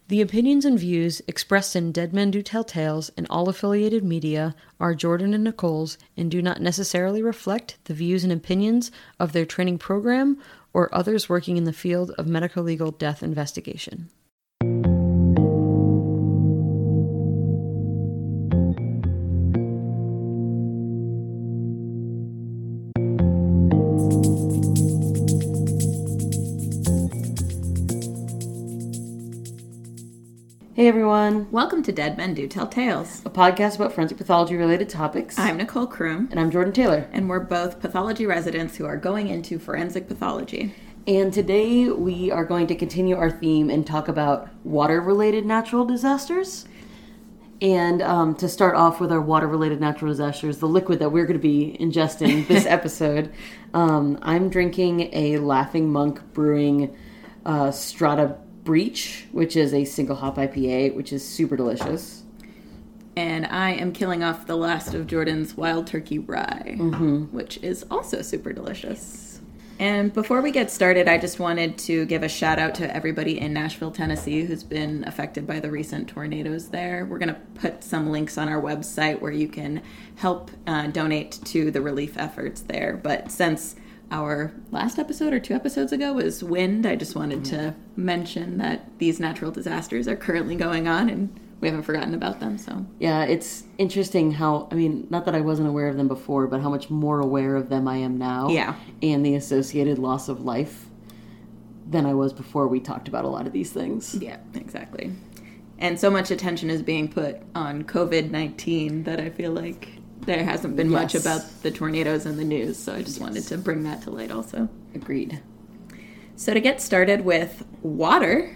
The opinions and views expressed in Dead Men Do Tell Tales and all affiliated media are Jordan and Nicole's and do not necessarily reflect the views and opinions of their training program or others working in the field of medical legal death investigation. Hey everyone. Welcome to Dead Men Do Tell Tales, A podcast about forensic pathology related topics. I'm Nicole Kroom. And I'm Jordan Taylor. And we're both pathology residents who are going into forensic pathology. And today we are going to continue our theme and talk about water-related natural disasters. And to start off with our water-related natural disasters, the liquid that we're going to be ingesting this episode, I'm drinking a Laughing Monk Brewing Strata Breach, which is a single hop IPA, which is super delicious. And I am killing off the last of Jordan's Wild Turkey Rye, which is also super delicious. And before we get started, I just wanted to give a shout out to everybody in Nashville, Tennessee, who's been affected by the recent tornadoes there. We're going to put some links on our website where you can help donate to the relief efforts there. But since our last episode or 2 episodes ago was wind, I just wanted to mention that these natural disasters are currently going on and we haven't forgotten about them. So yeah, it's interesting how, not that I wasn't aware of them before, but how much more aware of them I am now. Yeah. And the associated loss of life than I was before we talked about a lot of these things. Yeah, exactly. And so much attention is being put on COVID-19 that I feel like there hasn't been much about the tornadoes in the news, so I just wanted to bring that to light also. Agreed. So to get started with water,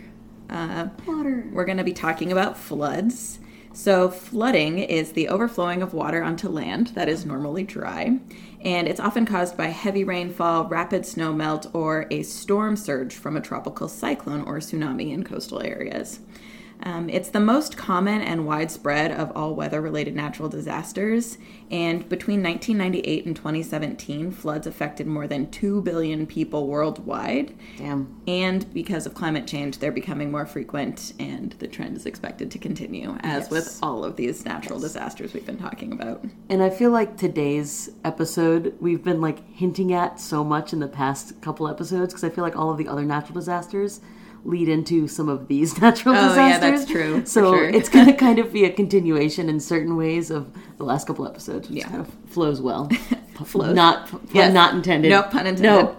we're going to be talking about floods. So flooding is the overflowing of water onto land that is normally dry, and it's often caused by heavy rainfall, rapid snowmelt, or a storm surge from a tropical cyclone or tsunami in coastal areas. It's the most common and widespread of all weather-related natural disasters, and between 1998 and 2017, floods affected more than 2 billion people worldwide. Damn. And because of climate change, they're becoming more frequent, and the trend is expected to continue, as with all of these natural disasters we've been talking about. And I feel like today's episode, we've been hinting at so much in the past couple episodes, because I feel like all of the other natural disasters lead into some of these natural disasters. Oh, yeah, that's true. So it's going to kind of be a continuation in certain ways of the last couple episodes, which kind of flows well. Flows. Not intended. No pun intended.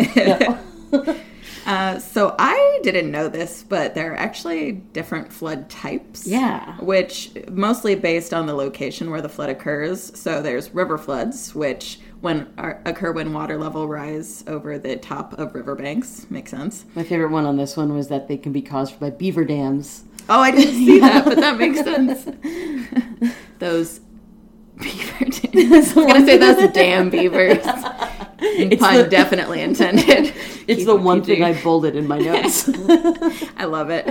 No. So I didn't know this, but there are actually different flood types. Yeah. Which mostly based on the location where the flood occurs. So there's river floods, which occur when water level rise over the top of riverbanks. Makes sense. My favorite one on this one was that they can be caused by beaver dams. Oh, I didn't see that, but that makes sense. Those beaver dams. I was going to say those damn beavers. Pun definitely intended. It's the one thing I bolded in my notes. I love it.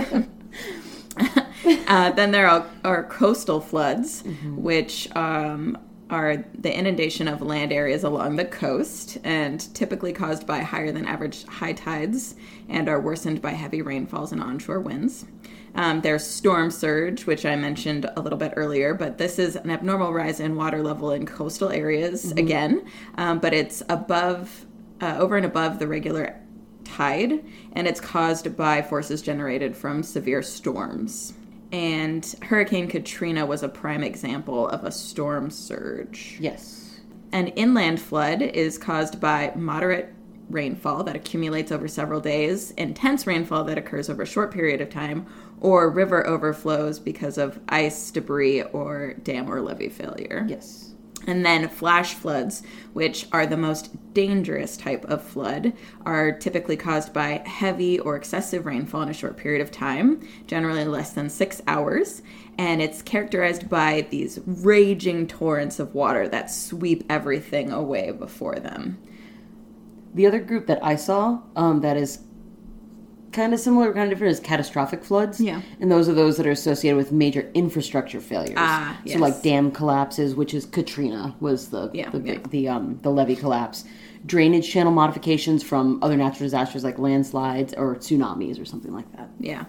Then there are coastal floods, which are the inundation of land areas along the coast and typically caused by higher than average high tides and are worsened by heavy rainfalls and onshore winds. There's storm surge, which I mentioned a little bit earlier, but this is an abnormal rise in water level in coastal areas again, but it's over and above the regular tide, and it's caused by forces generated from severe storms. And Hurricane Katrina was a prime example of a storm surge. Yes. An inland flood is caused by moderate rainfall that accumulates over several days, intense rainfall that occurs over a short period of time, or river overflows because of ice, debris, or dam or levee failure. Yes. And then flash floods, which are the most dangerous type of flood, are typically caused by heavy or excessive rainfall in a short period of time, generally less than 6 hours. And it's characterized by these raging torrents of water that sweep everything away before them. The other group that I saw that is kind of similar, kind of different, is catastrophic floods. Yeah. And those are those that are associated with major infrastructure failures. Yes. So like dam collapses, which is Katrina was the levee collapse. Drainage channel modifications from other natural disasters like landslides or tsunamis or something like that. Yeah.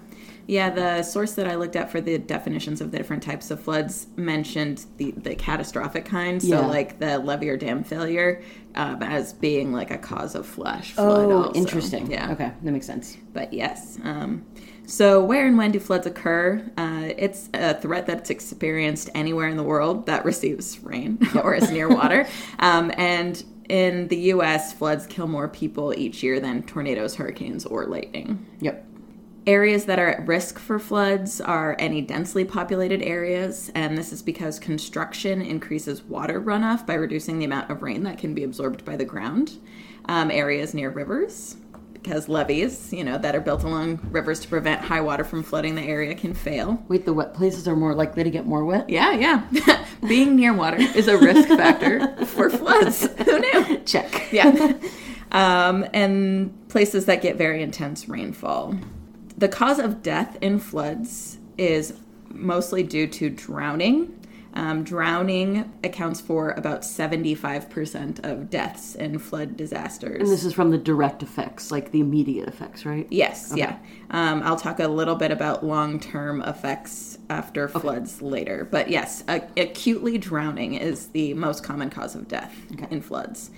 Yeah, the source that I looked at for the definitions of the different types of floods mentioned the catastrophic kind, so Yeah. like the levee or dam failure, as being like a cause of flash flood. Oh, also. interesting. Yeah. Okay, that makes sense. But yes. So where and when do floods occur? It's a threat that's experienced anywhere in the world that receives rain or is near water. And in the U.S., floods kill more people each year than tornadoes, hurricanes, or lightning. Yep. Areas that are at risk for floods are any densely populated areas, and this is because construction increases water runoff by reducing the amount of rain that can be absorbed by the ground. Areas near rivers, because levees, that are built along rivers to prevent high water from flooding the area can fail. Wait, the wet places are more likely to get more wet? Yeah. Being near water is a risk factor for floods. Who knew? Check. Yeah. And places that get very intense rainfall. The cause of death in floods is mostly due to drowning. Drowning accounts for about 75% of deaths in flood disasters. And this is from the direct effects, like the immediate effects, right? Yes, Okay. yeah. I'll talk a little bit about long-term effects after floods later. But yes, acutely drowning is the most common cause of death in floods.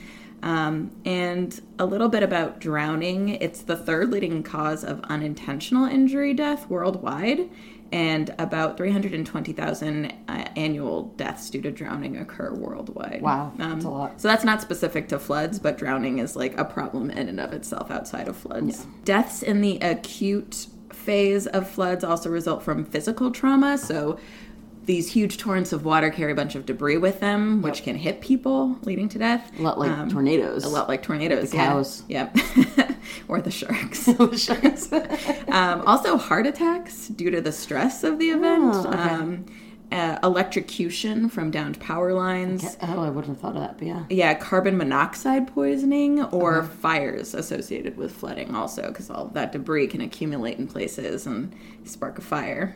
And a little bit about drowning. It's the third leading cause of unintentional injury death worldwide, and about 320,000 annual deaths due to drowning occur worldwide. Wow, that's a lot. So that's not specific to floods, but drowning is like a problem in and of itself outside of floods. Yeah. Deaths in the acute phase of floods also result from physical trauma. So these huge torrents of water carry a bunch of debris with them, which can hit people, leading to death. A lot like tornadoes. A lot like tornadoes, the cows. Yeah. Or the sharks. Sharks. Also heart attacks due to the stress of the event. Oh, okay. Electrocution from downed power lines. Oh, I wouldn't have thought of that, but yeah. Yeah, carbon monoxide poisoning or fires associated with flooding also, because all that debris can accumulate in places and spark a fire.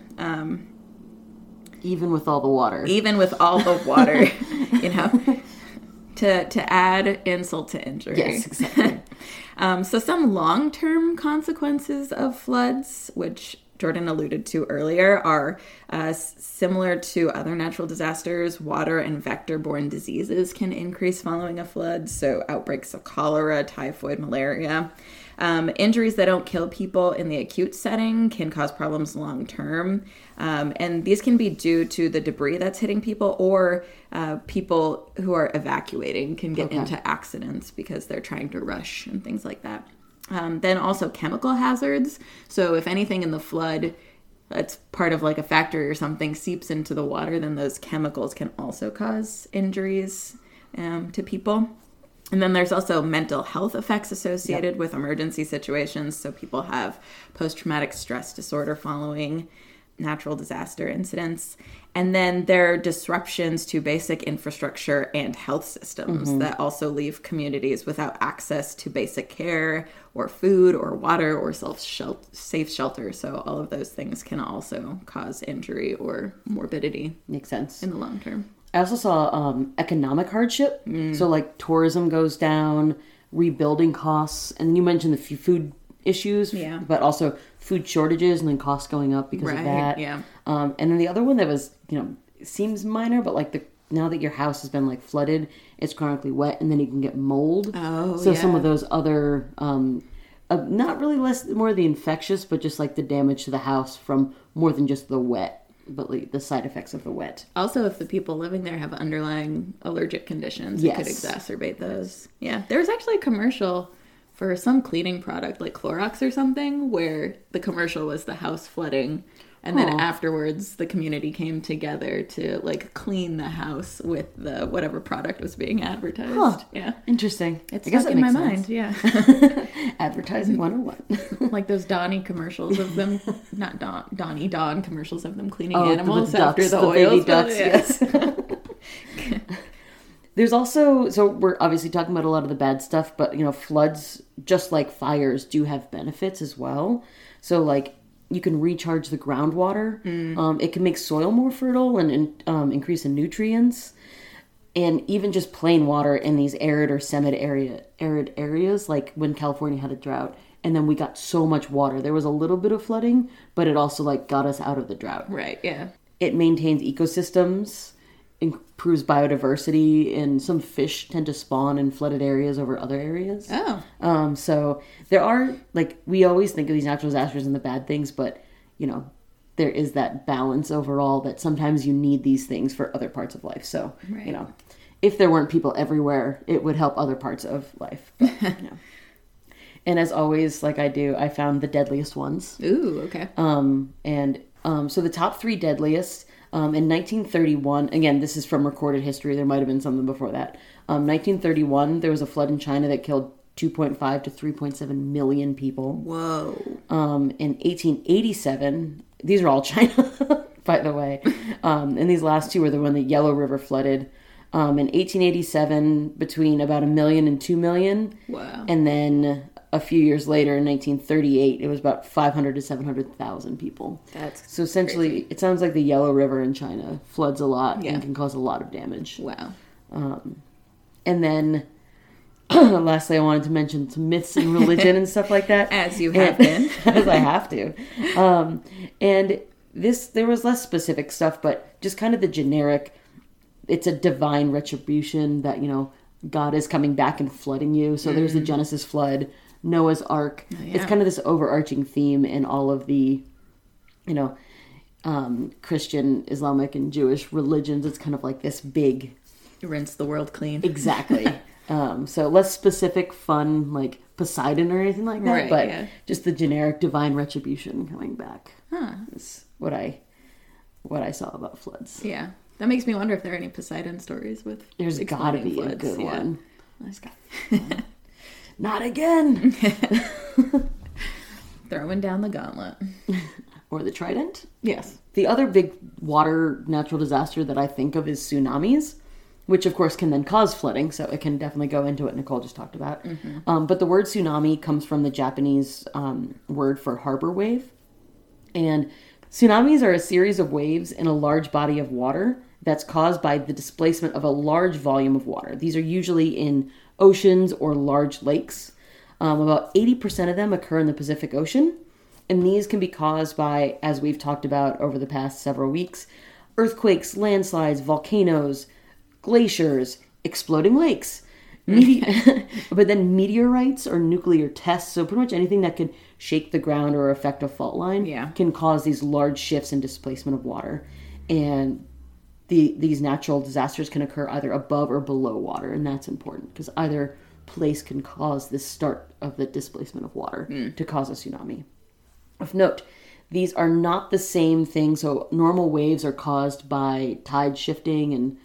Even with all the water. Even with all the water, to add insult to injury. Yes, exactly. So some long-term consequences of floods, which Jordan alluded to earlier, are similar to other natural disasters. Water and vector-borne diseases can increase following a flood, so outbreaks of cholera, typhoid, malaria. Injuries that don't kill people in the acute setting can cause problems long-term, and these can be due to the debris that's hitting people, or people who are evacuating can get into accidents because they're trying to rush and things like that. Then also chemical hazards. So if anything in the flood that's part of like a factory or something seeps into the water, then those chemicals can also cause injuries to people. And then there's also mental health effects associated with emergency situations. So people have post-traumatic stress disorder following natural disaster incidents. And then there are disruptions to basic infrastructure and health systems that also leave communities without access to basic care or food or water or safe shelter. So all of those things can also cause injury or morbidity. Makes sense. In the long term. I also saw economic hardship. So like tourism goes down, rebuilding costs, and you mentioned the food issues, but also food shortages and then costs going up because of that. Yeah. And then the other one that was, seems minor, but like now that your house has been like flooded, it's chronically wet, and then you can get mold. Oh, so some of those other, not really more the infectious, but just like the damage to the house from more than just the wet. But like the side effects of the wet. Also, if the people living there have underlying allergic conditions, it could exacerbate those. Yeah. There was actually a commercial for some cleaning product, like Clorox or something, where the commercial was the house flooding. And then afterwards, the community came together to like clean the house with the whatever product was being advertised. Huh. Yeah. Interesting. It's I guess stuck it in my makes mind. sense. Yeah. Advertising 101. Like those Donnie commercials of them, not Donnie Don commercials of them cleaning with animals the ducks, after the baby oils. ducks, Yeah. yes. There's also, so we're obviously talking about a lot of the bad stuff, but floods, just like fires, do have benefits as well. So like you can recharge the groundwater. It can make soil more fertile and increase in nutrients. And even just plain water in these arid or semi-arid areas, like when California had a drought, and then we got so much water. There was a little bit of flooding, but it also like got us out of the drought. Right, yeah. It maintains ecosystems, improves biodiversity, and some fish tend to spawn in flooded areas over other areas. Oh. So there are, like, we always think of these natural disasters and the bad things, but, you know, there is that balance overall that sometimes you need these things for other parts of life. So, Right. you know, if there weren't people everywhere, it would help other parts of life. But, you know. And as always, like I do, I found the deadliest ones. Ooh, okay. So the top 3 deadliest, in 1931, again, this is from recorded history, there might have been something before that. 1931, there was a flood in China that killed 2.5 to 3.7 million people. Whoa. In 1887, these are all China, by the way. And these last 2 were the one the Yellow River flooded. In 1887, between about 1 million and 2 million. Wow. And then a few years later, in 1938, it was about 500 to 700,000 people. That's so essentially, crazy. It sounds like the Yellow River in China floods a lot Yeah. and can cause a lot of damage. Wow. And then, lastly, I wanted to mention some myths and religion and stuff like that. As you have been. As I have to. And there was less specific stuff, but just kind of the generic, it's a divine retribution that, you know, God is coming back and flooding you. So there's the Genesis flood, Noah's Ark. Oh, yeah. It's kind of this overarching theme in all of the, you know, Christian, Islamic, and Jewish religions. It's kind of like this big... Rinse the world clean. Exactly. So less specific, fun, like Poseidon or anything like that, Right, but yeah. just the generic divine retribution coming back. Huh. Is what I saw about floods. Yeah. That makes me wonder if there are any Poseidon stories with There's got to be a good yeah. one. Not again. Throwing down the gauntlet. Or the trident. Yes. The other big water natural disaster that I think of is tsunamis, which of course can then cause flooding, so it can definitely go into what Nicole just talked about. Mm-hmm. But the word tsunami comes from the Japanese word for harbor wave. And tsunamis are a series of waves in a large body of water that's caused by the displacement of a large volume of water. These are usually in oceans or large lakes. About 80% of them occur in the Pacific Ocean. And these can be caused by, as we've talked about over the past several weeks, earthquakes, landslides, volcanoes, glaciers, exploding lakes, but then meteorites or nuclear tests. So pretty much anything that can shake the ground or affect a fault line can cause these large shifts in displacement of water. And these natural disasters can occur either above or below water. And that's important because either place can cause the start of the displacement of water to cause a tsunami. Of note, these are not the same thing. So normal waves are caused by tide shifting and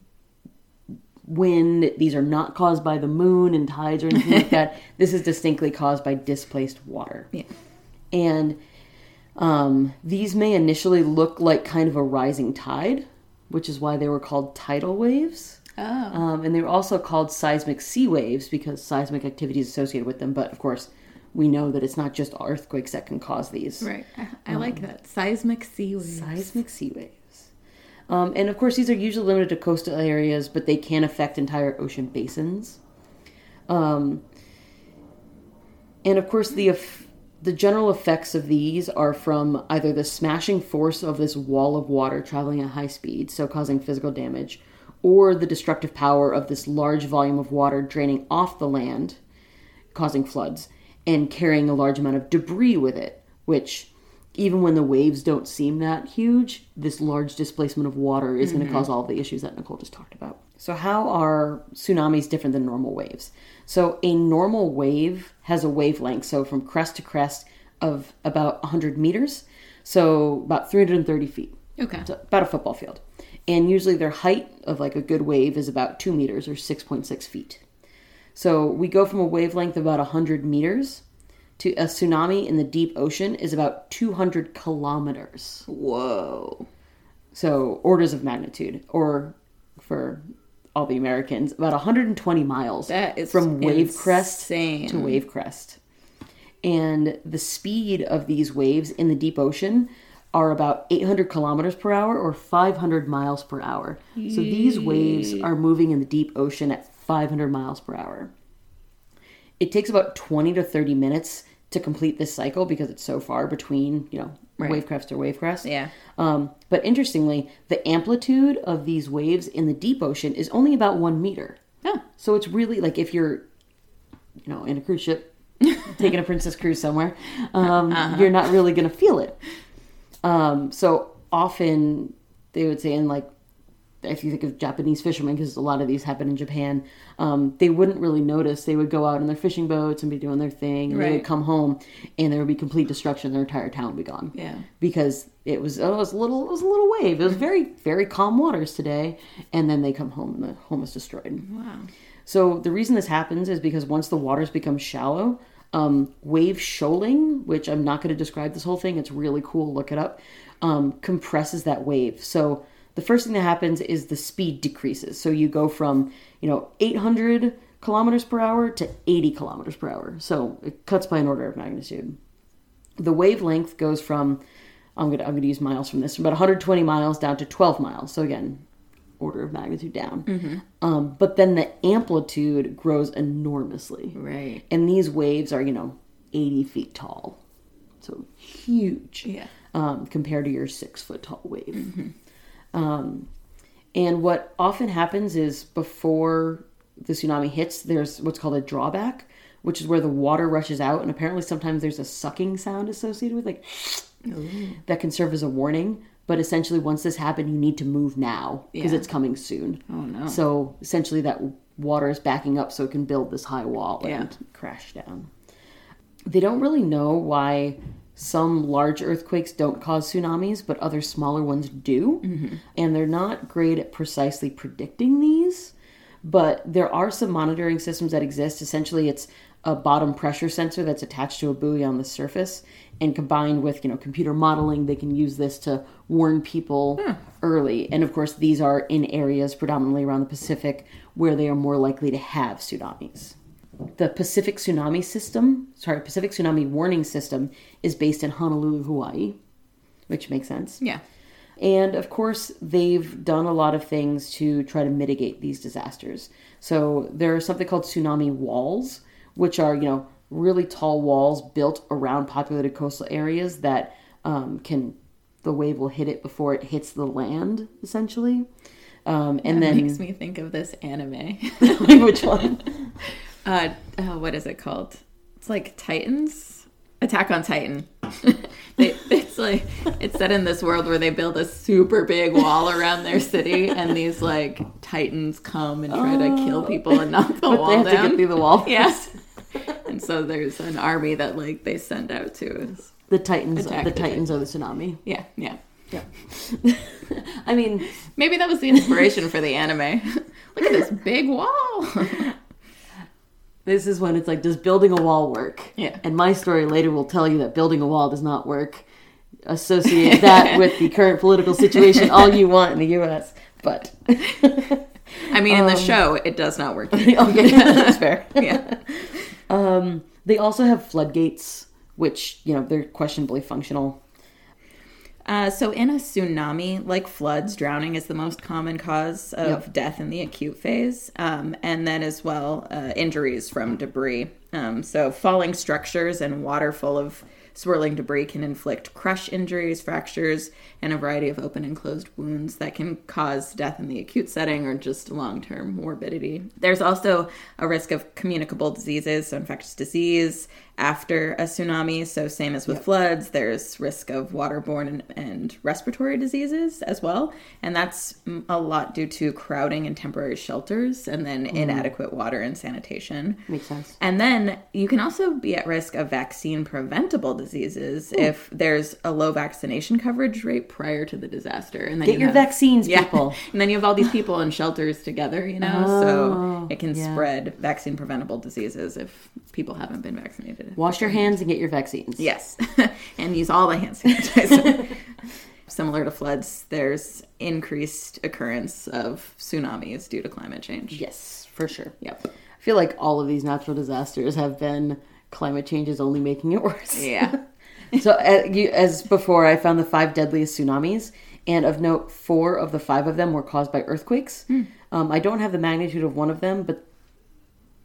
wind. These are not caused by the moon and tides or anything like that. This is distinctly caused by displaced water. Yeah. And these may initially look like kind of a rising tide, which is why they were called tidal waves. Oh. And they were also called seismic sea waves because seismic activity is associated with them. But of course, we know that it's not just earthquakes that can cause these. Right. I like that. Seismic sea waves. Seismic sea waves. And of course, these are usually limited to coastal areas, but they can affect entire ocean basins. And of course, the general effects of these are from either the smashing force of this wall of water traveling at high speed, so causing physical damage, or the destructive power of this large volume of water draining off the land, causing floods, and carrying a large amount of debris with it, which, even when the waves don't seem that huge, this large displacement of water is going to cause all the issues that Nicole just talked about. So how are tsunamis different than normal waves? So a normal wave has a wavelength, so from crest to crest of about 100 meters, so about 330 feet. Okay. So about a football field. And usually their height of like a good wave is about 2 meters or 6.6 feet. So we go from a wavelength of about 100 meters to a tsunami in the deep ocean is about 200 kilometers. Whoa. So orders of magnitude, or for all the Americans, about 120 miles. That is from wave crest insane. to wave crest. And the speed of these waves in the deep ocean are about 800 kilometers per hour or 500 miles per hour. So these waves are moving in the deep ocean at 500 miles per hour. It takes about 20 to 30 minutes to complete this cycle because it's so far between, wave crest or wave crest. Yeah. But interestingly, the amplitude of these waves in the deep ocean is only about 1 meter. Oh. So it's really like if you're, in a cruise ship, taking a princess cruise somewhere, you're not really going to feel it. So often they would say, if you think of Japanese fishermen, because a lot of these happen in Japan, they wouldn't really notice. They would go out in their fishing boats and be doing their thing, and they would come home, and there would be complete destruction. Their entire town would be gone. Yeah, because it was a little wave. It was very, very calm waters today, and then they come home and the home is destroyed. Wow. So the reason this happens is because once the waters become shallow, wave shoaling, which I'm not going to describe this whole thing. It's really cool. Look it up. Compresses that wave. So the first thing that happens is the speed decreases. So you go from, 800 kilometers per hour to 80 kilometers per hour. So it cuts by an order of magnitude. The wavelength goes from, I'm going to use miles from this, from about 120 miles down to 12 miles. So again, order of magnitude down. Mm-hmm. But then the amplitude grows enormously. Right. And these waves are, 80 feet tall. So huge. Yeah. Compared to your 6 foot tall wave. Mm-hmm. And what often happens is before the tsunami hits, there's what's called a drawback, which is where the water rushes out. And apparently sometimes there's a sucking sound associated with that can serve as a warning. But essentially once this happened, you need to move now because it's coming soon. Oh, no. So essentially that water is backing up so it can build this high wall and crash down. They don't really know why some large earthquakes don't cause tsunamis, but other smaller ones do. Mm-hmm. And they're not great at precisely predicting these, but there are some monitoring systems that exist. Essentially, it's a bottom pressure sensor that's attached to a buoy on the surface, and combined with, computer modeling, they can use this to warn people early. And of course, these are in areas predominantly around the Pacific where they are more likely to have tsunamis. The Pacific Tsunami Warning System is based in Honolulu, Hawaii, which makes sense. Yeah. And of course, they've done a lot of things to try to mitigate these disasters. So there are something called tsunami walls, which are, really tall walls built around populated coastal areas that the wave will hit it before it hits the land, essentially. And then makes me think of this anime. Which one? What is it called? It's like Titans? Attack on Titan. It's set in this world where they build a super big wall around their city, and these Titans come and try to kill people and knock the wall down. They have to get through the wall. Yes. And so there's an army that they send out to the Titans. The Titans are the tsunami. Yeah. I mean, maybe that was the inspiration for the anime. Look at this big wall. This is when it's does building a wall work? Yeah. And my story later will tell you that building a wall does not work. Associate that with the current political situation all you want in the U.S. But I mean, in the show, it does not work. Okay, that's fair. Yeah. They also have floodgates, which, they're questionably functional. So in a tsunami, like floods, drowning is the most common cause of death in the acute phase. And then as well, injuries from debris. So falling structures and water full of swirling debris can inflict crush injuries, fractures, and a variety of open and closed wounds that can cause death in the acute setting or just long-term morbidity. There's also a risk of communicable diseases, so infectious disease after a tsunami. So same as with floods, there's risk of waterborne and respiratory diseases as well. And that's a lot due to crowding in temporary shelters and then inadequate water and sanitation. Makes sense. And then you can also be at risk of vaccine preventable diseases if there's a low vaccination coverage rate prior to the disaster. And then get your vaccines, people. And then you have all these people in shelters together, so it can spread vaccine preventable diseases if people haven't been vaccinated. Wash your hands and get your vaccines. Yes. And use all the hand sanitizer. Similar to floods, there's increased occurrence of tsunamis due to climate change. Yes, for sure. Yep. I feel like all of these natural disasters have been climate change is only making it worse. Yeah. So as before, I found the 5 deadliest tsunamis. And of note, 4 of the 5 of them were caused by earthquakes. I don't have the magnitude of one of them, but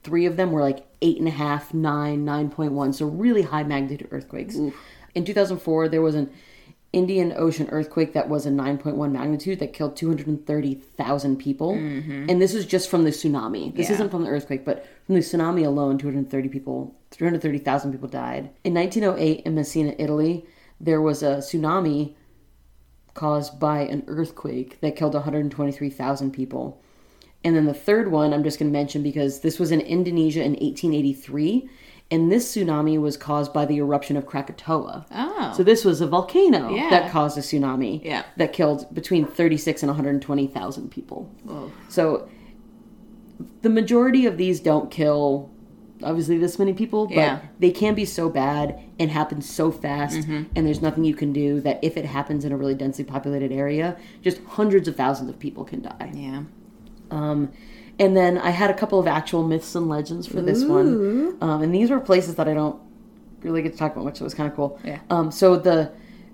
3 of them were like 8.5, 9, 9.1. So really high magnitude earthquakes. Oof. In 2004, there was an Indian Ocean earthquake that was a 9.1 magnitude that killed 230,000 people. And this is just from the tsunami. This isn't from the earthquake, but from the tsunami alone, 330,000 people died. In 1908 in Messina, Italy, there was a tsunami caused by an earthquake that killed 123,000 people. And then the third one I'm just going to mention because this was in Indonesia in 1883. And this tsunami was caused by the eruption of Krakatoa. Oh. So this was a volcano that caused a tsunami that killed between 36 and 120,000 people. Whoa. So the majority of these don't kill, obviously, this many people, but they can be so bad and happen so fast, and there's nothing you can do that if it happens in a really densely populated area, just hundreds of thousands of people can die. Yeah. And then I had a couple of actual myths and legends for this one. And these were places that I don't really get to talk about much, so it was kind of cool. Yeah. So the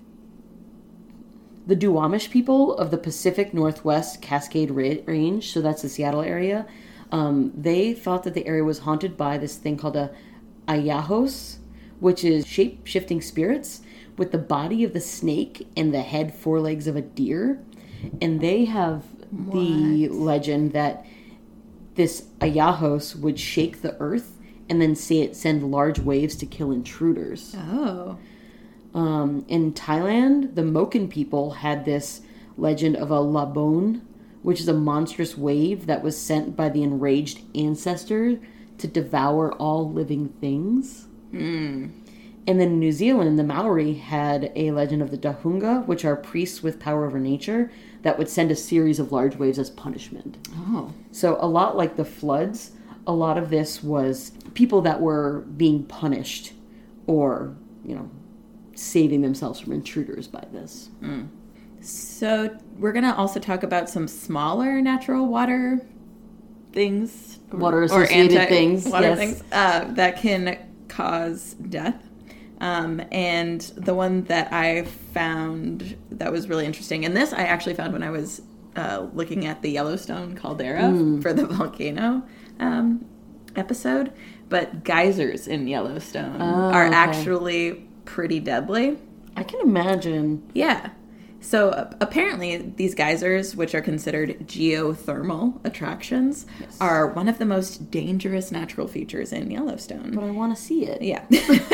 Duwamish people of the Pacific Northwest Cascade Range, so that's the Seattle area, they thought that the area was haunted by this thing called a Ayahos, which is shape-shifting spirits with the body of the snake and the head, 4 legs of a deer. And they have the legend that this Ayahos would shake the earth and then send large waves to kill intruders. Oh. In Thailand, the Moken people had this legend of a Labon, which is a monstrous wave that was sent by the enraged ancestor to devour all living things. And then in New Zealand, the Maori had a legend of the Dahunga, which are priests with power over nature, that would send a series of large waves as punishment. Oh. So a lot like the floods, a lot of this was people that were being punished or, saving themselves from intruders by this. So we're going to also talk about some smaller natural water things. Water-associated things. Water things that can cause death. And the one that I found that was really interesting, and this I actually found when I was looking at the Yellowstone caldera for the volcano episode, but geysers in Yellowstone are actually pretty deadly. I can imagine. Yeah. So apparently these geysers, which are considered geothermal attractions, are one of the most dangerous natural features in Yellowstone. But I want to see it. Yeah.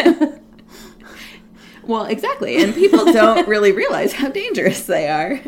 Well, exactly. And people don't really realize how dangerous they are.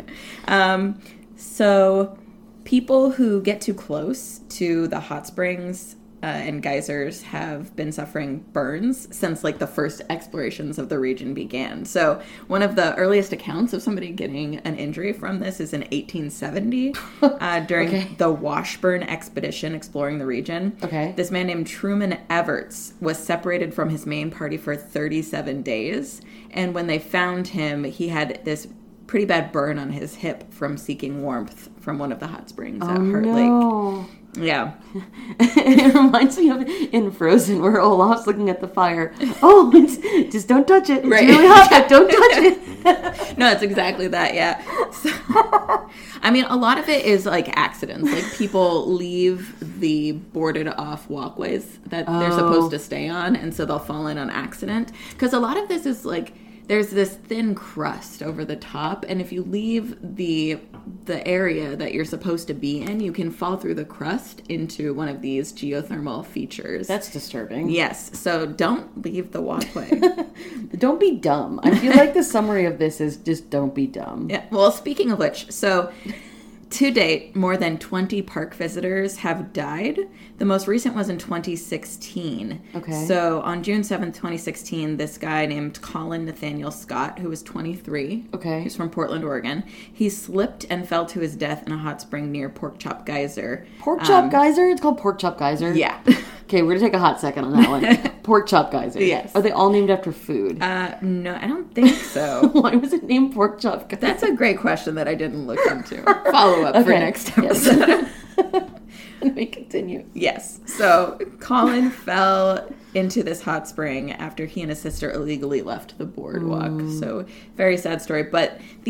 So people who get too close to the hot springs and geysers have been suffering burns since the first explorations of the region began. So one of the earliest accounts of somebody getting an injury from this is in 1870 during the Washburn expedition exploring the region. Okay. This man named Truman Everts was separated from his main party for 37 days. And when they found him, he had this pretty bad burn on his hip from seeking warmth from one of the hot springs at Heart Lake. Yeah. It reminds me of in Frozen where Olaf's looking at the fire. Oh, just don't touch it. It's really hot, but don't touch it. No, it's exactly that, yeah. So, I mean, a lot of it is accidents. People leave the boarded off walkways that they're supposed to stay on, and so they'll fall in on accident. Because a lot of this is there's this thin crust over the top, and if you leave the area that you're supposed to be in, you can fall through the crust into one of these geothermal features. That's disturbing. Yes, so don't leave the walkway. Don't be dumb. I feel like the summary of this is just don't be dumb. Yeah. Well, speaking of which, so to date, more than 20 park visitors have died. The most recent was in 2016. Okay. So on June 7th, 2016, this guy named Colin Nathaniel Scott, who was 23. Okay. He's from Portland, Oregon. He slipped and fell to his death in a hot spring near Pork Chop Geyser. Pork Chop Geyser? It's called Pork Chop Geyser? Yeah. Okay, we're going to take a hot second on that one. Pork Chop Geyser. Yes. Are they all named after food? No, I don't think so. Why was it named Pork Chop Geyser? That's a great question that I didn't look into. Follow up for next episode. Yes. Let me continue. Yes. So Colin fell into this hot spring after he and his sister illegally left the boardwalk. So very sad story. But these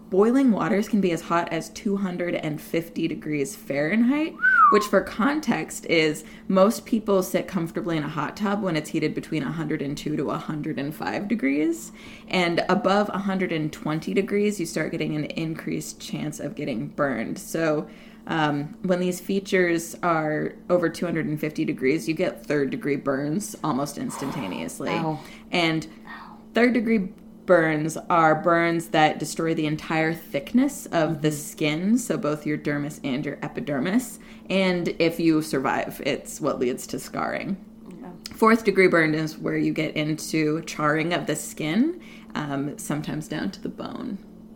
boiling waters can be as hot as 250 degrees Fahrenheit, which for context is most people sit comfortably in a hot tub when it's heated between 102 to 105 degrees. And above 120 degrees, you start getting an increased chance of getting burned. So when these features are over 250 degrees, you get third-degree burns almost instantaneously. Ow. And third-degree burns are burns that destroy the entire thickness of the skin, so both your dermis and your epidermis. And if you survive, it's what leads to scarring. Yeah. Fourth degree burn is where you get into charring of the skin, sometimes down to the bone.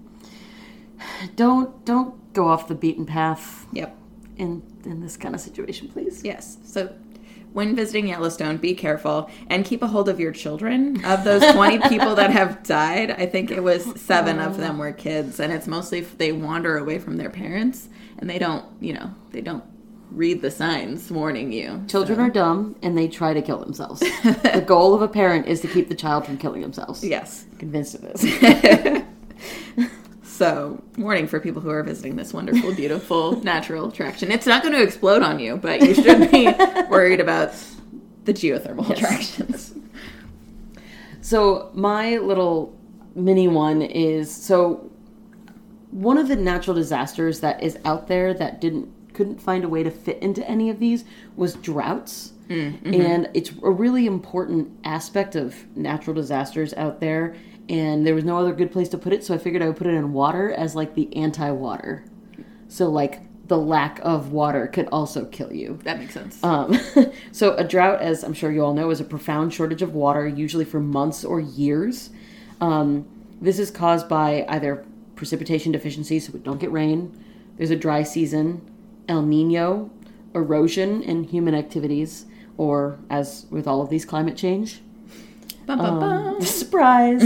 Don't go off the beaten path. Yep. In this kind of situation, please. Yes. So when visiting Yellowstone, be careful and keep a hold of your children. Of those 20 people that have died, I think it was 7 of them were kids. And it's mostly they wander away from their parents and they don't read the signs warning you. Children are dumb and they try to kill themselves. The goal of a parent is to keep the child from killing themselves. Yes. I'm convinced of this. So, warning for people who are visiting this wonderful, beautiful, natural attraction. It's not going to explode on you, but you should be worried about the geothermal attractions. So, my little mini one is, one of the natural disasters that is out there that couldn't find a way to fit into any of these was droughts. Mm-hmm. And it's a really important aspect of natural disasters out there. And there was no other good place to put it, so I figured I would put it in water as like the anti-water. So like the lack of water could also kill you. That makes sense. So a drought, as I'm sure you all know, is a profound shortage of water, usually for months or years. This is caused by either precipitation deficiency, so we don't get rain. There's a dry season, El Nino, erosion, and human activities, or as with all of these, climate change. Bum, bum, bum. Surprise!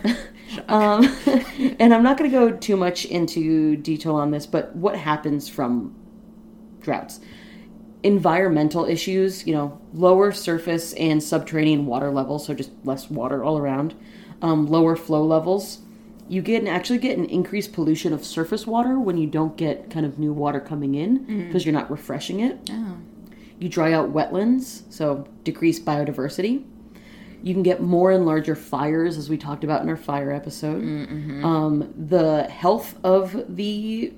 And I'm not going to go too much into detail on this, but what happens from droughts? Environmental issues, lower surface and subterranean water levels, so just less water all around. Lower flow levels. You actually get an increased pollution of surface water when you don't get kind of new water coming in because you're not refreshing it. Oh. You dry out wetlands, so decrease biodiversity. You can get more and larger fires, as we talked about in our fire episode. Mm-hmm. The health of the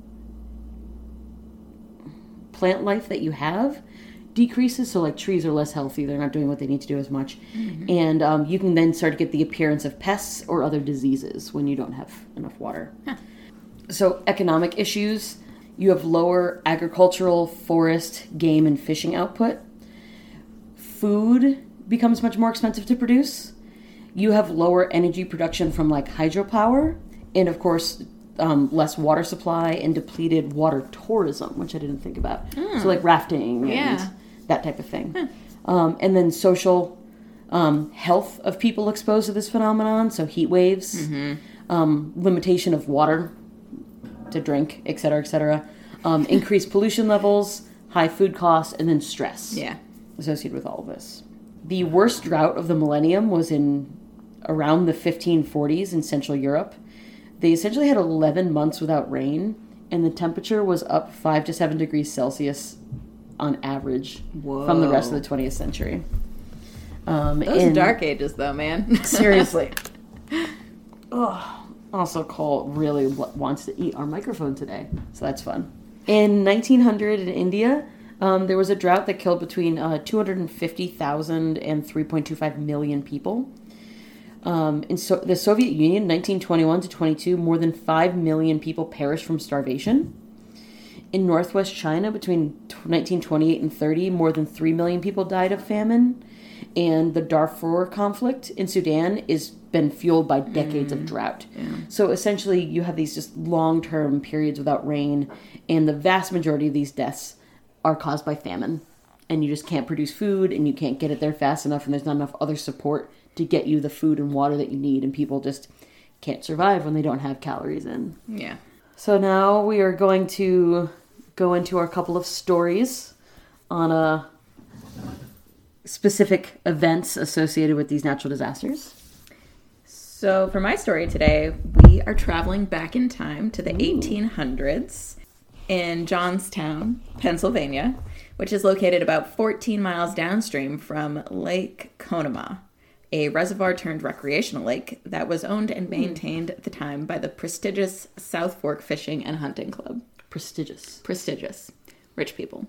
plant life that you have decreases, so like trees are less healthy. They're not doing what they need to do as much. Mm-hmm. And you can then start to get the appearance of pests or other diseases when you don't have enough water. Huh. So economic issues. You have lower agricultural, forest, game, and fishing output. Food becomes much more expensive to produce. You have lower energy production from like hydropower, and of course less water supply and depleted water tourism, which I didn't think about. So like rafting and that type of thing. And then social health of people exposed to this phenomenon, so heat waves, limitation of water to drink, etc., increased pollution levels, high food costs, and then stress associated with all of this. The worst drought of the millennium was in around the 1540s in Central Europe. They essentially had 11 months without rain, and the temperature was up 5 to 7 degrees Celsius on average from the rest of the 20th century. Those dark ages, though, man. Seriously. Also, Cole really wants to eat our microphone today, so that's fun. In 1900 in India, there was a drought that killed between 250,000 and 3.25 million people. In the Soviet Union, 1921 to 22, more than 5 million people perished from starvation. In northwest China, between 1928 and 30, more than 3 million people died of famine. And the Darfur conflict in Sudan has been fueled by decades of drought. Yeah. So essentially, you have these just long-term periods without rain, and the vast majority of these deaths are caused by famine. And you just can't produce food, and you can't get it there fast enough, and there's not enough other support to get you the food and water that you need, and people just can't survive when they don't have calories in. Yeah. So now we are going to go into our couple of stories on specific events associated with these natural disasters. So for my story today, we are traveling back in time to the 1800s in Johnstown, Pennsylvania, which is located about 14 miles downstream from Lake Conemaugh, a reservoir-turned-recreational lake that was owned and maintained at the time by the prestigious South Fork Fishing and Hunting Club. Prestigious. Prestigious. Rich people.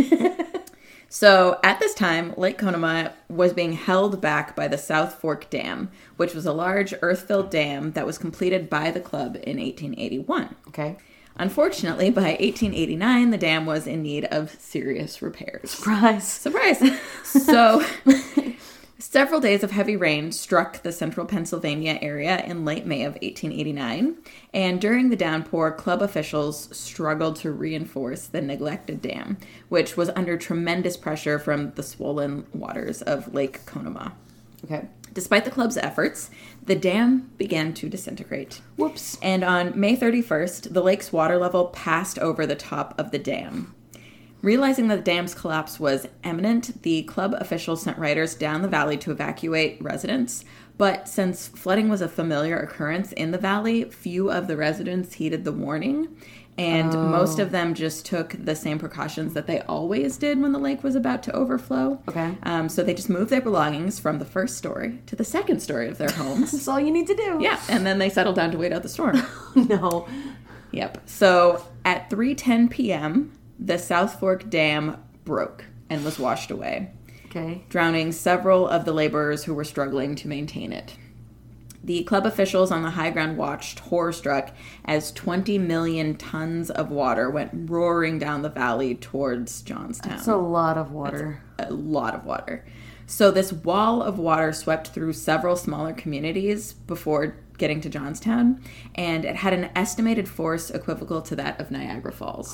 So, at this time, Lake Conemaugh was being held back by the South Fork Dam, which was a large earth-filled dam that was completed by the club in 1881. Okay. Unfortunately, by 1889, the dam was in need of serious repairs. Surprise. Surprise! So, several days of heavy rain struck the central Pennsylvania area in late May of 1889, and during the downpour, club officials struggled to reinforce the neglected dam, which was under tremendous pressure from the swollen waters of Lake Conemaugh. Okay. Despite the club's efforts, the dam began to disintegrate. Whoops. And on May 31st, the lake's water level passed over the top of the dam. Realizing that the dam's collapse was imminent, the club officials sent riders down the valley to evacuate residents. But since flooding was a familiar occurrence in the valley, few of the residents heeded the warning. And most of them just took the same precautions that they always did when the lake was about to overflow. Okay. So they just moved their belongings from the first story to the second story of their homes. That's all you need to do. Yeah, and then they settled down to wait out the storm. No. Yep. So at 3:10 p.m., the South Fork Dam broke and was washed away, Okay. drowning several of the laborers who were struggling to maintain it. The club officials on the high ground watched, horror-struck, as 20 million tons of water went roaring down the valley towards Johnstown. That's a lot of water. A lot of water. So this wall of water swept through several smaller communities before getting to Johnstown, and it had an estimated force equivalent to that of Niagara Falls.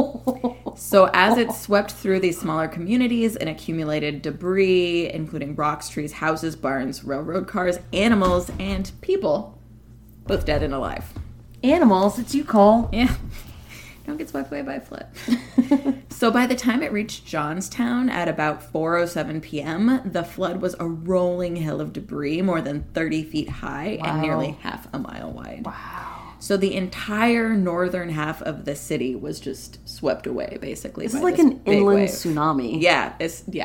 So as it swept through these smaller communities and accumulated debris, including rocks, trees, houses, barns, railroad cars, animals, and people, both dead and alive. Animals, it's you, Cole. Yeah. Don't get swept away by a flood. So by the time it reached Johnstown at about 4:07 p.m., the flood was a rolling hill of debris more than 30 feet high and nearly half a mile wide. Wow. So the entire northern half of the city was just swept away, basically. This is like an inland tsunami. Yeah.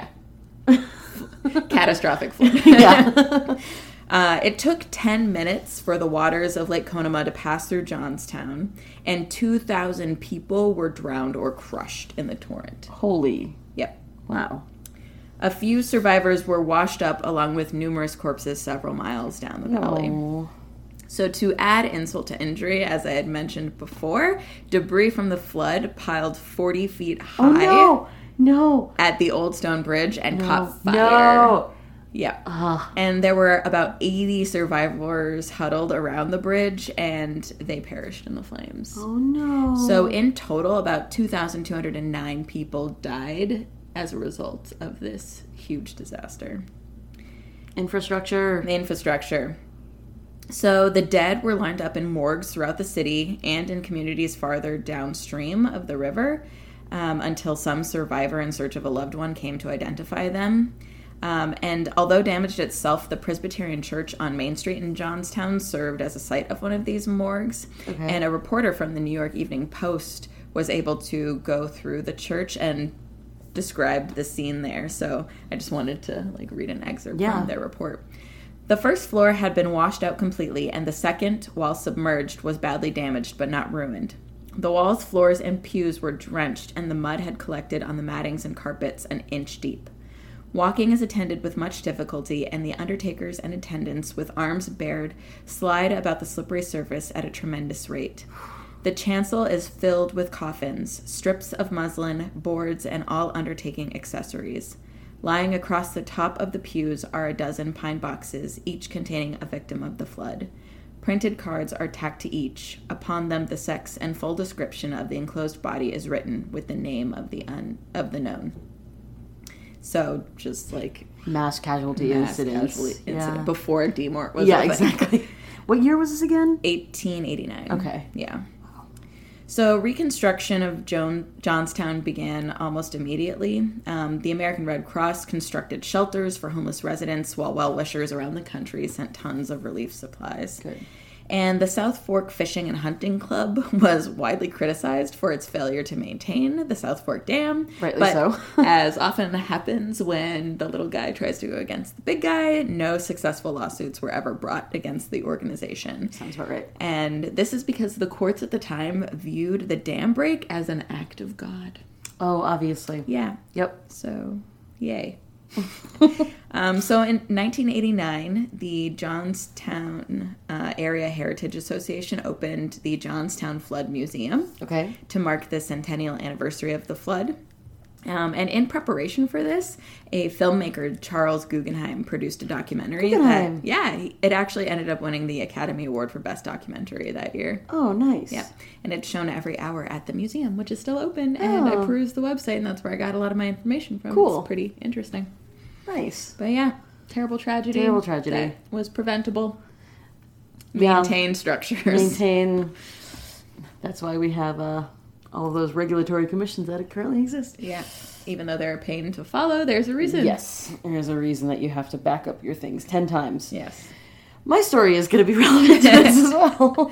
Catastrophic flood. Yeah. It took 10 minutes for the waters of Lake Conemaugh to pass through Johnstown, and 2,000 people were drowned or crushed in the torrent. Holy. Yep. Wow. A few survivors were washed up along with numerous corpses several miles down the valley. Oh. So to add insult to injury, as I had mentioned before, debris from the flood piled 40 feet high No. at the Old Stone Bridge and caught fire. No. Yeah. And there were about 80 survivors huddled around the bridge, and they perished in the flames. Oh, no. So in total, about 2,209 people died as a result of this huge disaster. Infrastructure. So the dead were lined up in morgues throughout the city and in communities farther downstream of the river until some survivor in search of a loved one came to identify them. And although damaged itself, the Presbyterian Church on Main Street in Johnstown served as a site of one of these morgues. Okay. And a reporter from the New York Evening Post was able to go through the church and describe the scene there. So I just wanted to read an excerpt from their report. The first floor had been washed out completely, and the second, while submerged, was badly damaged but not ruined. The walls, floors, and pews were drenched, and the mud had collected on the mattings and carpets an inch deep. Walking is attended with much difficulty, and the undertakers and attendants, with arms bared, slide about the slippery surface at a tremendous rate. The chancel is filled with coffins, strips of muslin, boards, and all undertaking accessories. Lying across the top of the pews are a dozen pine boxes, each containing a victim of the flood. Printed cards are tacked to each. Upon them, the sex and full description of the enclosed body is written with the name of the known. So, just mass casualty incidents. Incident before D-Mort was exactly. What year was this again? 1889. Okay. Yeah. So reconstruction of Johnstown began almost immediately. The American Red Cross constructed shelters for homeless residents, while well-wishers around the country sent tons of relief supplies. Good. And the South Fork Fishing and Hunting Club was widely criticized for its failure to maintain the South Fork Dam. Rightly but so. as often happens when the little guy tries to go against the big guy, no successful lawsuits were ever brought against the organization. Sounds about right. And this is because the courts at the time viewed the dam break as an act of God. Oh, obviously. Yeah. Yep. So, yay. So in 1989, the Johnstown Area Heritage Association opened the Johnstown Flood Museum Okay. to mark the centennial anniversary of the flood. And in preparation for this, a filmmaker, Charles Guggenheim, produced a documentary. Guggenheim. It actually ended up winning the Academy Award for Best Documentary that year. Oh, nice. Yeah, and it's shown every hour at the museum, which is still open. And I perused the website, and that's where I got a lot of my information from. Cool. It's pretty interesting. Nice. But yeah, terrible tragedy. Terrible tragedy. That was preventable. Yeah. Maintain structures. Maintain. That's why we have all of those regulatory commissions that currently exist. Yeah, even though they're a pain to follow, there's a reason. Yes, there's a reason that you have to back up your things 10 times. Yes. My story is going to be relevant to this as well.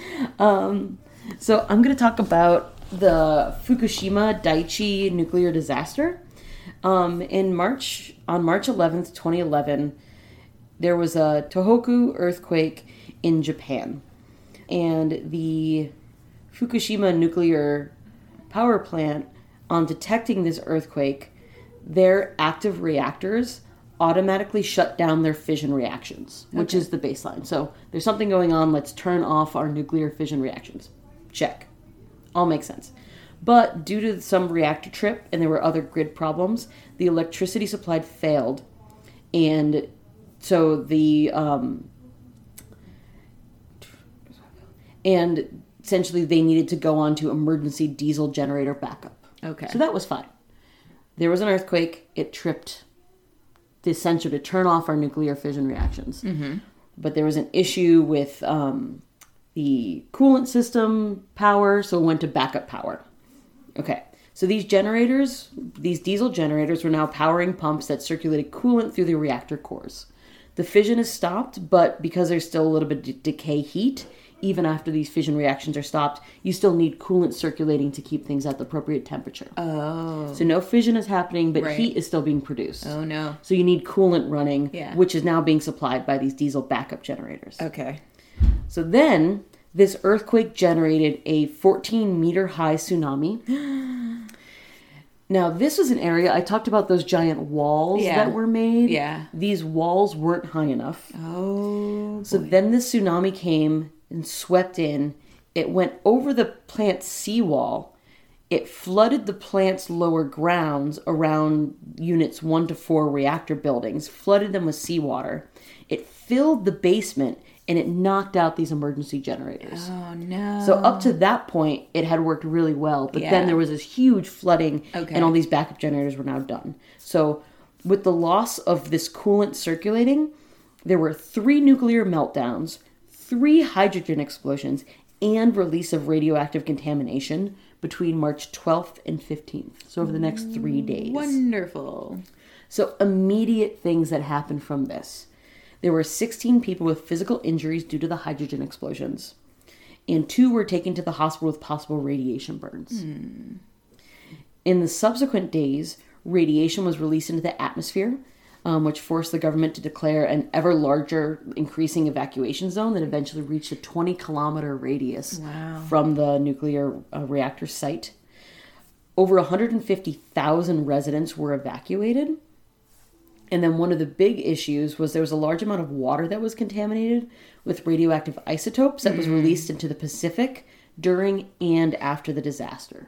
So I'm going to talk about the Fukushima Daiichi nuclear disaster. On March 11th, 2011, there was a Tohoku earthquake in Japan. And the Fukushima nuclear power plant, on detecting this earthquake, their active reactors automatically shut down their fission reactions, which is the baseline. So there's something going on, let's turn off our nuclear fission reactions. Check. All makes sense. But due to some reactor trip and there were other grid problems, the electricity supply failed. And so and essentially they needed to go on to emergency diesel generator backup. Okay. So that was fine. There was an earthquake. It tripped the sensor to turn off our nuclear fission reactions. Mm-hmm. But there was an issue with the coolant system power, so it went to backup power. Okay. So these generators, these diesel generators, were now powering pumps that circulated coolant through the reactor cores. The fission is stopped, but because there's still a little bit of decay heat, even after these fission reactions are stopped, you still need coolant circulating to keep things at the appropriate temperature. Oh. So no fission is happening, but Right. heat is still being produced. Oh, no. So you need coolant running, Yeah. which is now being supplied by these diesel backup generators. Okay. So then, this earthquake generated a 14-meter high tsunami. Now, this was an area, I talked about those giant walls Yeah. that were made. Yeah. These walls weren't high enough. Oh. So then the tsunami came and swept in. It went over the plant's seawall. It flooded the plant's lower grounds around units 1 to 4 reactor buildings, flooded them with seawater. It filled the basement, and it knocked out these emergency generators. Oh, no. So up to that point, it had worked really well. But Yeah. then there was this huge flooding, Okay. and all these backup generators were now done. So with the loss of this coolant circulating, there were 3 nuclear meltdowns, 3 hydrogen explosions, and release of radioactive contamination between March 12th and 15th. So over the next 3 days. Wonderful. So immediate things that happened from this. There were 16 people with physical injuries due to the hydrogen explosions. And 2 were taken to the hospital with possible radiation burns. In the subsequent days, radiation was released into the atmosphere, which forced the government to declare an ever larger increasing evacuation zone that eventually reached a 20-kilometer radius from the nuclear reactor site. Over 150,000 residents were evacuated. And then one of the big issues was there was a large amount of water that was contaminated with radioactive isotopes that was released into the Pacific during and after the disaster.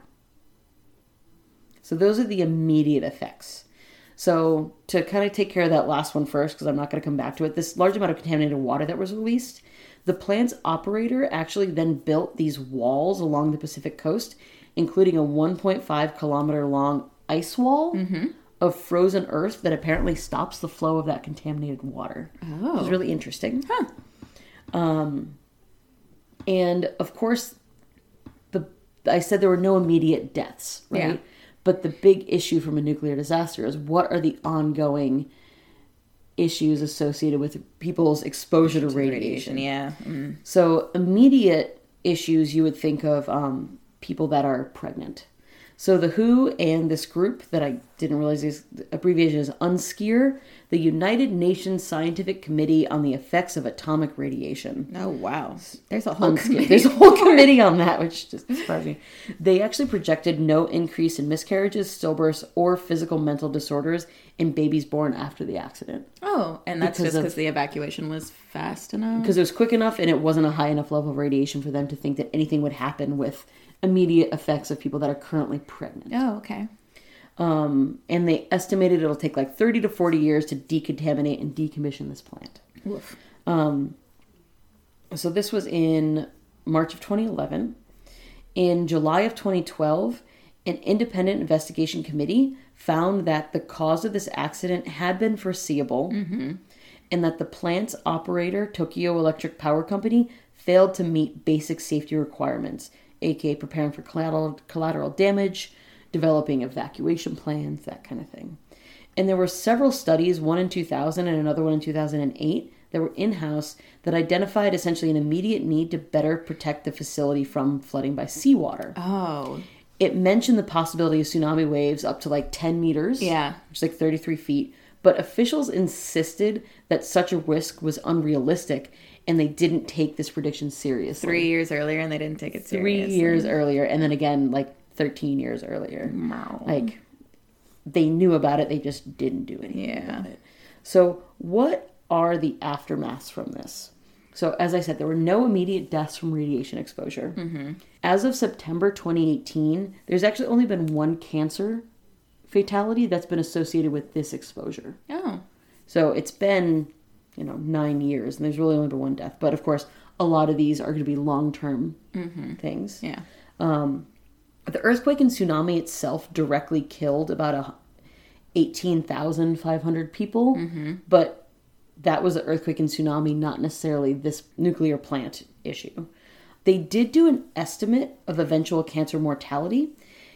So those are the immediate effects. So to kind of take care of that last one first, because I'm not going to come back to it, this large amount of contaminated water that was released, the plant's operator actually then built these walls along the Pacific coast, including a 1.5 kilometer long ice wall of frozen earth that apparently stops the flow of that contaminated water. Oh. Which is really interesting. Huh. And of course, the I said there were no immediate deaths, right? Yeah. But the big issue from a nuclear disaster is what are the ongoing issues associated with people's exposure to radiation. Yeah. So immediate issues you would think of people that are pregnant. So the WHO and this group that I didn't realize this abbreviation is UNSCEAR, the United Nations Scientific Committee on the Effects of Atomic Radiation. Oh, wow. There's a whole committee. There's a whole committee on that, which just surprised me. They actually projected no increase in miscarriages, stillbirths, or physical mental disorders in babies born after the accident. Oh, and that's just because the evacuation was fast enough? Because it was quick enough and it wasn't a high enough level of radiation for them to think that anything would happen with immediate effects of people that are currently pregnant. Oh, okay. And they estimated it'll take like 30 to 40 years to decontaminate and decommission this plant. Oof. So this was in March of 2011. In July of 2012, an independent investigation committee found that the cause of this accident had been foreseeable and that the plant's operator, Tokyo Electric Power Company, failed to meet basic safety requirements, aka preparing for collateral damage, developing evacuation plans, that kind of thing. And there were several studies, one in 2000 and another one in 2008, that were in-house that identified essentially an immediate need to better protect the facility from flooding by seawater. Oh. It mentioned the possibility of tsunami waves up to like 10 meters, Yeah. which is like 33 feet. But officials insisted that such a risk was unrealistic, and they didn't take this prediction seriously. 3 years earlier, and they didn't take it 3 seriously. years earlier, and then again, like 13 years earlier. Wow. Like, they knew about it, they just didn't do anything Yeah. about it. So, what are the aftermaths from this? So, as I said, there were no immediate deaths from radiation exposure. As of September 2018, there's actually only been one cancer fatality that's been associated with this exposure. Oh. So, it's been, 9 years, and there's really only been one death. But, of course, a lot of these are going to be long-term things. Yeah. The earthquake and tsunami itself directly killed about 18,500 people, but that was an earthquake and tsunami, not necessarily this nuclear plant issue. They did do an estimate of eventual cancer mortality,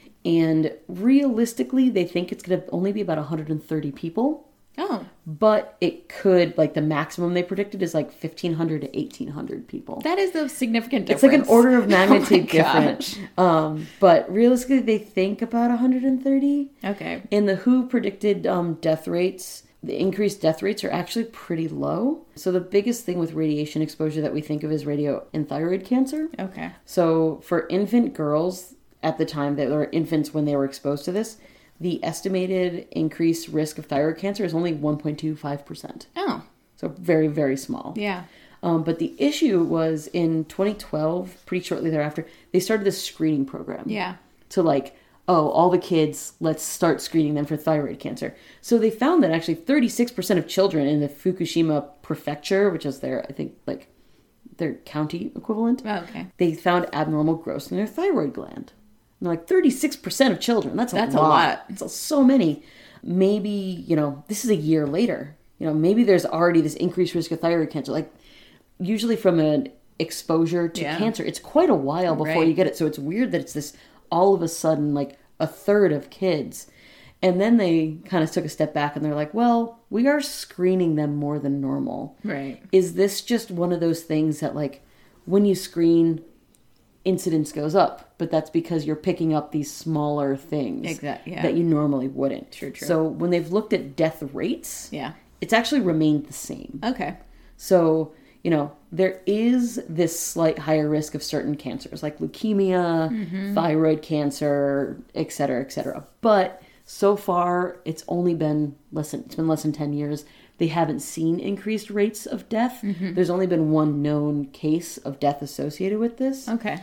and realistically, they think it's going to only be about 130 people. Oh. But it could, like, the maximum they predicted is like 1,500 to 1,800 people. That is a significant It's difference. like an order of magnitude gosh. different. But realistically, they think about 130. Okay. And the WHO predicted death rates. The increased death rates are actually pretty low. So the biggest thing with radiation exposure that we think of is radio and thyroid cancer. Okay. So for infant girls at the time, that were infants when they were exposed to this, the estimated increased risk of thyroid cancer is only 1.25%. Oh. So very, very small. Yeah. But the issue was in 2012, pretty shortly thereafter, they started this screening program. Yeah. To like, all the kids, let's start screening them for thyroid cancer. So they found that actually 36% of children in the Fukushima prefecture, which is their, I think, like their county equivalent, Oh, okay. they found abnormal growth in their thyroid gland. And they're like 36% of children. That's a lot. It's so many. Maybe, this is a year later. Maybe there's already this increased risk of thyroid cancer. Like, usually from an exposure to cancer, it's quite a while before you get it. So it's weird that it's this all of a sudden, like, a third of kids. And then they kind of took a step back and they're like, well, we are screening them more than normal. Right. Is this just one of those things that, like, when you screen, incidence goes up, but that's because you're picking up these smaller things that you normally wouldn't. True. So when they've looked at death rates, it's actually remained the same. Okay. So, there is this slight higher risk of certain cancers like leukemia, thyroid cancer, et cetera, et cetera. But so far, it's been less than 10 years. They haven't seen increased rates of death. There's only been one known case of death associated with this. Okay.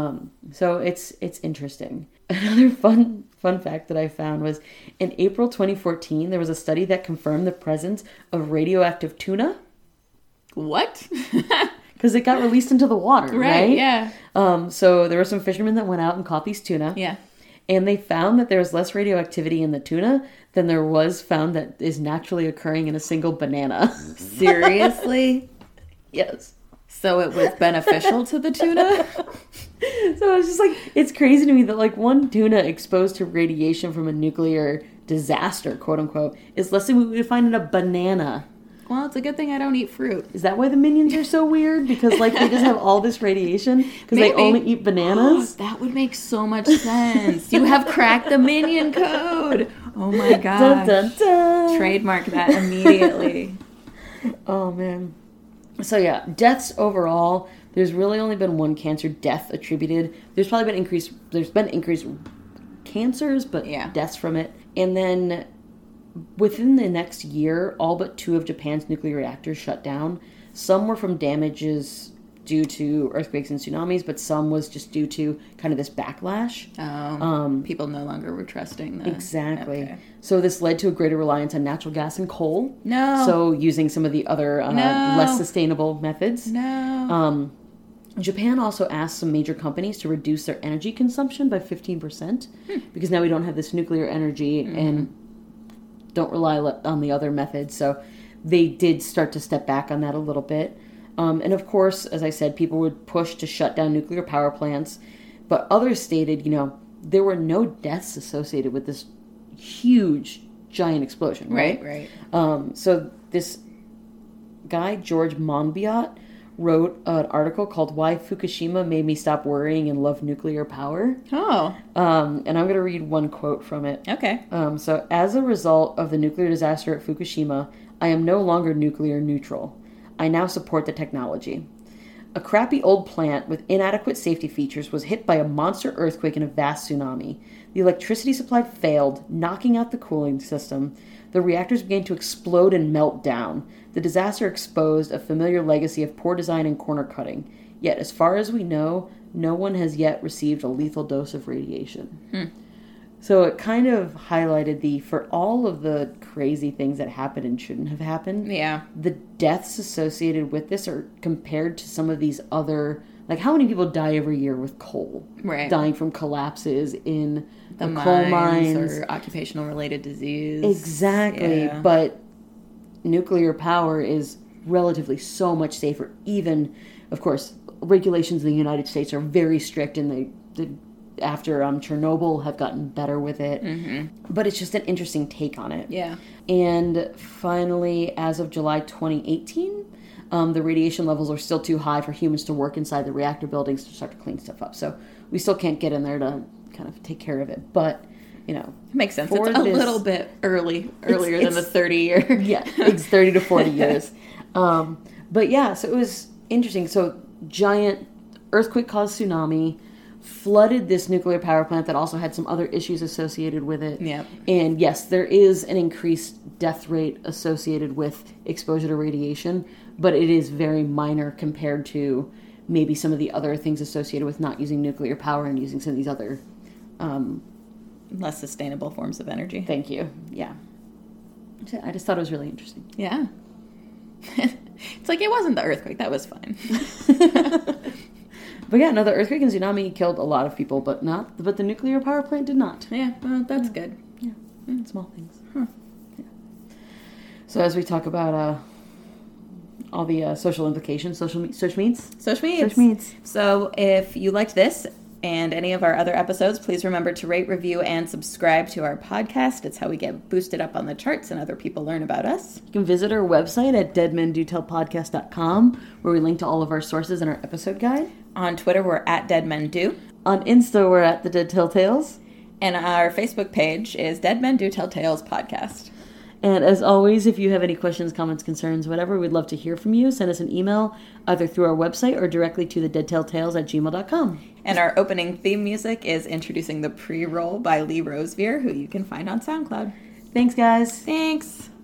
So it's interesting. Another fun fact that I found was in April 2014, there was a study that confirmed the presence of radioactive tuna. What? Because it got released into the water, right? Yeah. So there were some fishermen that went out and caught these tuna. Yeah. And they found that there was less radioactivity in the tuna than there was found that is naturally occurring in a single banana. Seriously? Yes. So it was beneficial to the tuna? So it's just like, it's crazy to me that like one tuna exposed to radiation from a nuclear disaster, quote unquote, is less than we would find in a banana. Well, it's a good thing I don't eat fruit. Is that why the Minions are so weird? Because like they just have all this radiation because they Maybe. only eat bananas? That would make so much sense. You have cracked the Minion code. Oh my gosh. Dun, dun, dun. Trademark that immediately. Oh man. So yeah, deaths overall, there's really only been one cancer death attributed. There's been increased cancers, but Yeah. deaths from it. And then within the next year, all but 2 of Japan's nuclear reactors shut down. Some were from damages due to earthquakes and tsunamis, but some was just due to kind of this backlash. People no longer were trusting the... Exactly. Okay. So this led to a greater reliance on natural gas and coal. No. So using some of the other less sustainable methods. No. Japan also asked some major companies to reduce their energy consumption by 15% because now we don't have this nuclear energy and don't rely on the other methods. So they did start to step back on that a little bit. And of course, as I said, people would push to shut down nuclear power plants. But others stated, there were no deaths associated with this huge, giant explosion, right? Right. So this guy, George Monbiot, wrote an article called Why Fukushima Made Me Stop Worrying and Love Nuclear Power. Oh. And I'm going to read one quote from it. Okay. So, as a result of the nuclear disaster at Fukushima, I am no longer nuclear neutral. I now support the technology. A crappy old plant with inadequate safety features was hit by a monster earthquake and a vast tsunami. The electricity supply failed, knocking out the cooling system. The reactors began to explode and melt down. The disaster exposed a familiar legacy of poor design and corner cutting. Yet, as far as we know, no one has yet received a lethal dose of radiation. So it kind of highlighted for all of the crazy things that happened and shouldn't have happened. Yeah. The deaths associated with this are compared to some of these other, like how many people die every year with coal? Right. Dying from collapses in The coal mines. or occupational related disease. Exactly. Yeah. But nuclear power is relatively so much safer. Even, of course, regulations in the United States are very strict, and they after Chernobyl have gotten better with it. But it's just an interesting take on it. Yeah. And finally, as of July 2018, the radiation levels are still too high for humans to work inside the reactor buildings to start to clean stuff up. So we still can't get in there to kind of take care of it. But, It makes sense. for It's a this- little bit earlier than the 30 year. yeah, it's 30 to 40 years. But yeah, so it was interesting. So giant earthquake caused tsunami, flooded this nuclear power plant that also had some other issues associated with it. Yep. And yes, there is an increased death rate associated with exposure to radiation, but it is very minor compared to maybe some of the other things associated with not using nuclear power and using some of these other... Less sustainable forms of energy. Thank you. Yeah. I just thought it was really interesting. Yeah. It's like, it wasn't the earthquake. That was fine. But yeah, no, the earthquake and tsunami killed a lot of people, but the nuclear power plant did not. Yeah, well, that's good. Yeah, small things. Yeah. So as we talk about all the social implications, social means. Social means. So if you liked this and any of our other episodes, please remember to rate, review, and subscribe to our podcast. It's how we get boosted up on the charts and other people learn about us. You can visit our website at deadmendotellpodcast.com, where we link to all of our sources in our episode guide. On Twitter, we're at Dead Men Do. On Insta, we're at The Dead Tell Tales. And our Facebook page is Dead Men Do Tell Tales Podcast. And as always, if you have any questions, comments, concerns, whatever, we'd love to hear from you. Send us an email either through our website or directly to thedeadtelltales@gmail.com. And our opening theme music is Introducing the Pre-Roll by Lee Rosevear, who you can find on SoundCloud. Thanks, guys. Thanks.